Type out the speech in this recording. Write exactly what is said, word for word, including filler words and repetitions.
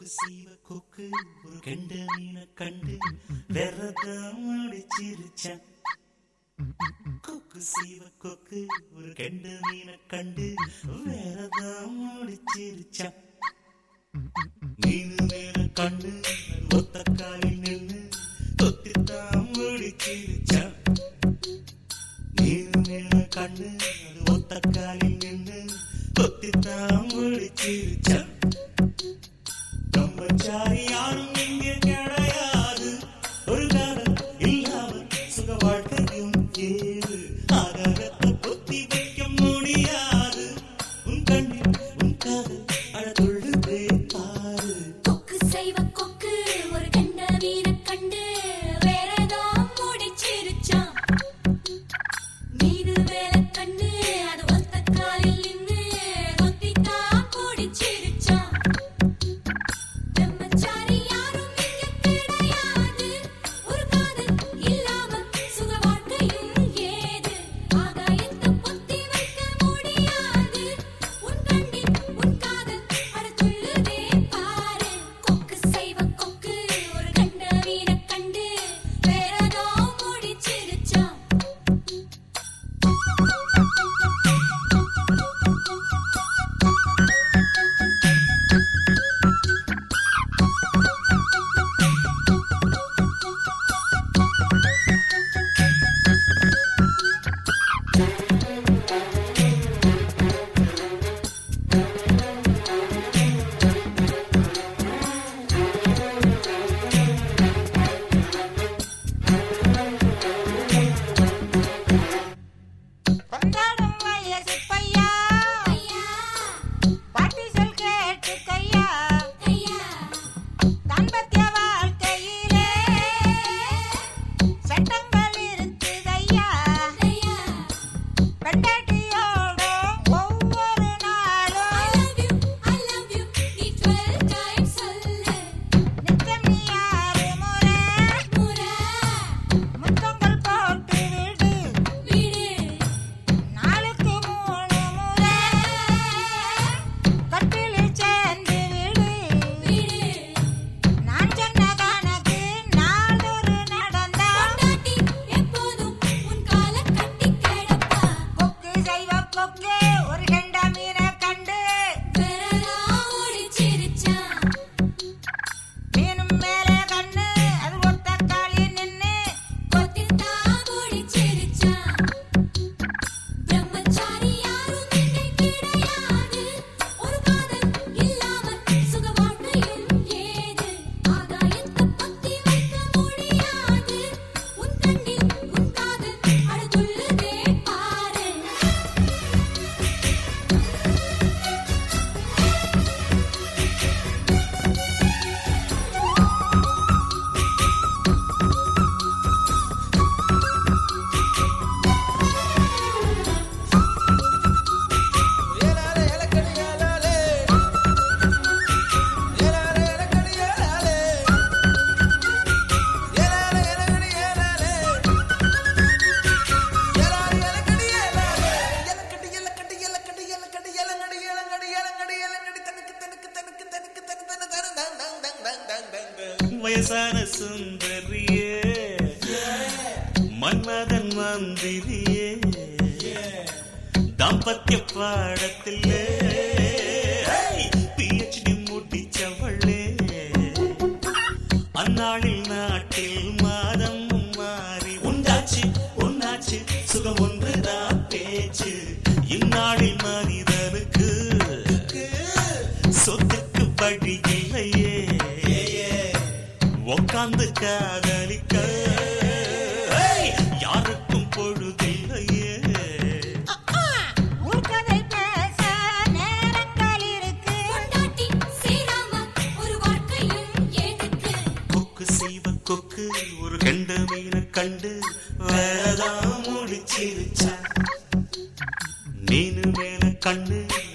கொக்கு சீவ கொக்கு ஒரு கெண்ட மீனை கண்டு வெறதான் அடிச்சிருச்சான். கொக்கு சீவ கொக்கு ஒரு கெண்ட மீனை கண்டு வெறதான் அடிச்சிருச்சான். மீனு மேல கண்ணு ஒத்த காலில் நின்று தொத்தித்தான் அடிச்சிருச்சான். மீனு மேல கண்ணு ஒத்த காலில் நின்று தொத்தித்தான் அடிச்சிருச்சான். பிரம்மச்சாரி யாரும் இங்கே கிடையாது, ஒரு காலம் இல்லாமல் சுக வாழ்க்கையும் ஏது. ஆகாரத்தை பொத்தி வைக்க முடியாது, உன் கண்ணில் உன் காதல் அழகுள்ளதே பாரு. கொக்கு செய்வ கொக்கு ஒரு கண்ட மீனை கண்டு வேறதான் முடிச்சிருச்சான். மீது வேலை கண்ணு அது ஒத்த காலில் நின்று கொத்தித்தான் குடிச்சிருச்சான். பிரம்மச்சாரி யாரும் இங்க கிடையாது, ஒரு காதல் இல்லாமல் சுக வாழ்க்கையும் ஏது. ஆகாயத்தை பொத்தி வைக்க முடியாது, உன் கண்ணில் உன் காதல் அடத்துள்ளதே பாரு. கொக்கு செய்வ கொக்கு ஒரு கண்ட மீனை கண்டு வேறதான் முடிச்சிருச்சான். கொண்டாடும் வயசு பையா, ஐயா பாட்டி சொல் கேட்டு கையா, ஐயா தாம்பத்திய வாழ்க்கையிலே சட்டங்கள் இருக்குதையா. ஐயா பெண்டாட்டியோட ஒவ்வொரு I நாளும் love you I love you நீ twelve times சொல்லு. நித்தம் நீ ஆறு முறை முறை முத்தங்கள் போட்டு விடு, விடு நாளுக்கு மூணு முறை கட்டிலில் சேர்ந்து விடு. விடு. நான் சொன்ன கணக்கு நாளொரு நடந்தா பொண்டாட்டி எப்போதும் உன் காலை கட்டி கிடப்பா. கொக்கு செய்வ கொக்கு ஒரு கெண்ட மீனை கண்டு வேறதான் முடிச்சிருச்சான். மீனும் மேலே கண்ணு அது ஒத்த காலி நின்னு கொத்தித்தான் குடிச்சிருச்சான். பிரம்மச்சாரி யாரும் இங்கே கிடையாது, ஒரு காதல் இல்லாமல் சுக வாழ்க்கையும் ஏது. ஆகாயத்தை பொத்தி வைக்க முடியாது, உன் கண்ணில் உன் காதல் அழகுள்ளதே பாரு. வயசான சுந்தரியே, மன்மதன் மந்திரியே, தாம்பத்திய பாடத்திலே பிஹெச்டி முடிச்சவளே. அந்நாளில் நாட்டில் மாதம் மாறி உண்டாச்சு உன்னாச்சு சுகம் ஒன்றுதான் பேச்சு. இந்நாளில் மனிதனுக்கு சொத்துக்கு படி இல்லையே, உக்காந்து காதலிக்க யாருக்கும் பொழுதில்லையே. ஊர்கதை பேச நேரங்கள் இருக்கு. பொண்டாட்டி சேராம ஒரு வாழ்க்கையும் எதுக்கு. கொக்கு சீவ கொக்கு ஒரு கெண்ட மீனை கண்டு வேறதான் முடிச்சிருச்சா. மீனு மேல கண்ணு